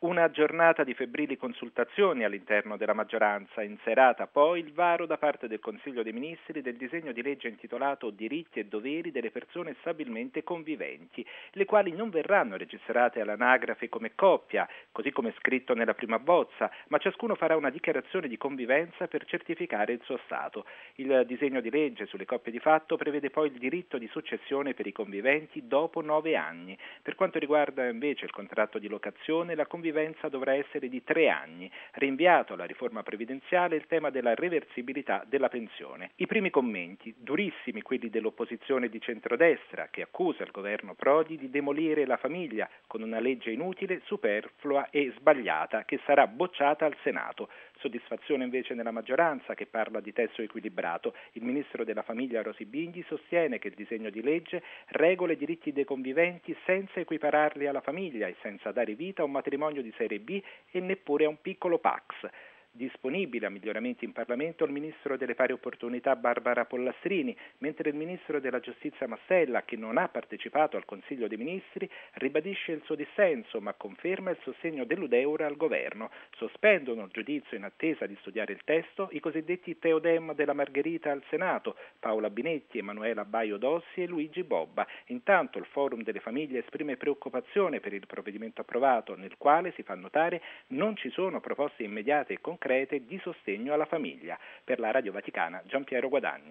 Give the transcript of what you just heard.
Una giornata di febbrili consultazioni all'interno della maggioranza, in serata poi il varo da parte del Consiglio dei Ministri del disegno di legge intitolato Diritti e doveri delle persone stabilmente conviventi, le quali non verranno registrate all'anagrafe come coppia, così come scritto nella prima bozza, ma ciascuno farà una dichiarazione di convivenza per certificare il suo stato. Il disegno di legge sulle coppie di fatto prevede poi il diritto di successione per i conviventi dopo 9 anni. Per quanto riguarda invece il contratto di locazione, la convivenza dovrà essere di 3 anni, rinviato alla riforma previdenziale il tema della reversibilità della pensione. I primi commenti, durissimi quelli dell'opposizione di centrodestra, che accusa il governo Prodi di demolire la famiglia con una legge inutile, superflua e sbagliata che sarà bocciata al Senato. Soddisfazione invece nella maggioranza, che parla di testo equilibrato. Il ministro della famiglia Rosy Bindi sostiene che il disegno di legge regola i diritti dei conviventi senza equipararli alla famiglia e senza dare vita a un matrimonio di serie B e neppure a un piccolo Pax. Disponibile a miglioramenti in Parlamento il ministro delle pari opportunità Barbara Pollastrini, mentre il ministro della giustizia Mastella, che non ha partecipato al Consiglio dei Ministri, ribadisce il suo dissenso ma conferma il sostegno dell'Udeur al governo. Sospendono il giudizio in attesa di studiare il testo i cosiddetti Teodem della Margherita al Senato, Paola Binetti, Emanuela Baio Dossi e Luigi Bobba. Intanto il Forum delle Famiglie esprime preoccupazione per il provvedimento approvato, nel quale, si fa notare, non ci sono proposte immediate e concrete di sostegno alla famiglia. Per la Radio Vaticana, Giampiero Guadagni.